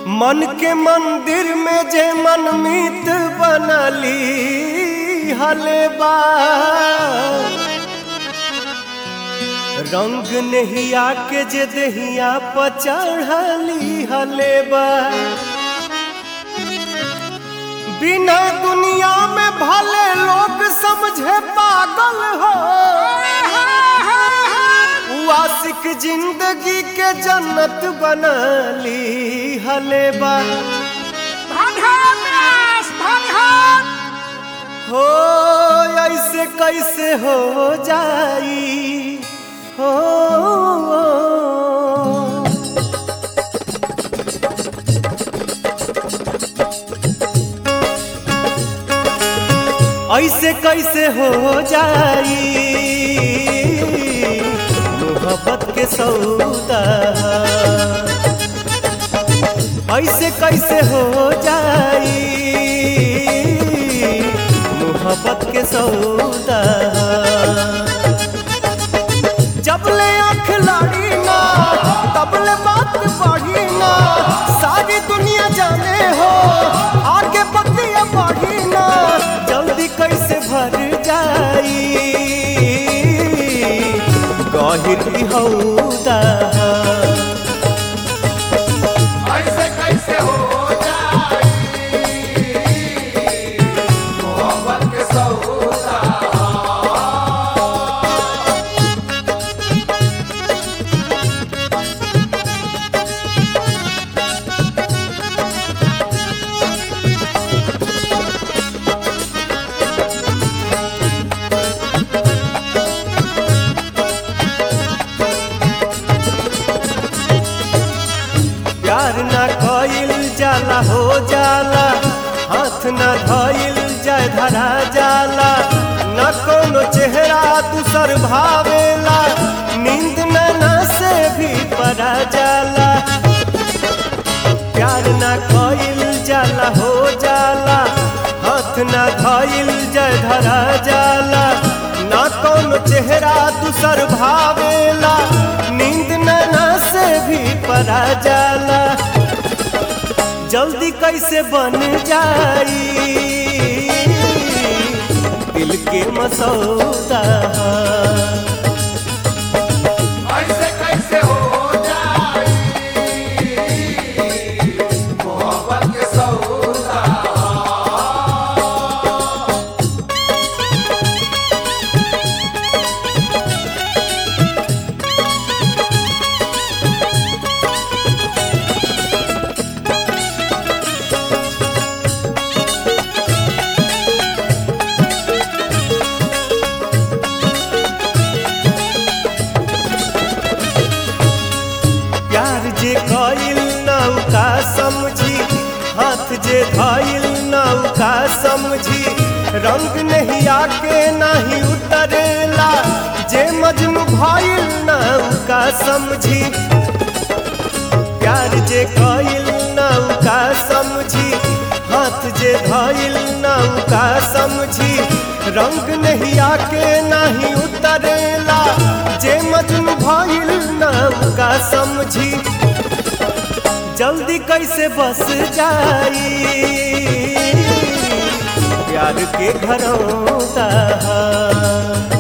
मन के मंदिर में जे मनमीत बनली हलेबा रंग नहिया के जे दहिया पर चढ़ली हलेबा बिना दुनिया में भले लोग समझे पागल हो आशिक जिंदगी के जन्नत बनली हलेबा हो ऐसे कैसे हो जाई हो ऐसे कैसे हो जाई मोहब्बत के सौदा ऐसे कैसे हो जाई मोहब्बत के सौदा जब ले आँख लाड़ी ना तब ले बात बढ़ी ना सारी दुनिया जाने हो आगे बतिया बढ़ी ना जल्दी कैसे भर जाई गहिर हौदा ऐसे कैसे हो जाई मोहब्बत के सौदा प्यार ना कइल जाला हो जाला हाथ ना धइल जाय धरा जाला न कोनो चेहरा दूसर भावेला नींद ना से भी परा जाला प्यार ना कइल जाला हो जाला हाथ ना धइल जाय धरा जाला न कोनो चेहरा दूसर भावेला नींद ना से भी परा जाला जल्दी कैसे बन जाई दिल के मसौदा ऐसे कैसे हो जाई मोहब्बत के सौदा प्यार जे कइल नौका समझी हाथ जे धइल नौका समझी रंग नहीं आके नहीं उतरेला जे मजनू भइल नौका समझी प्यार जे कइल नौका समझी हाथ जे धइल नौका समझी रंग नहीं आके नहीं उतरेला जे मजनू भइल नौका समझी जल्दी कैसे बस जाई प्यार के घरौंदा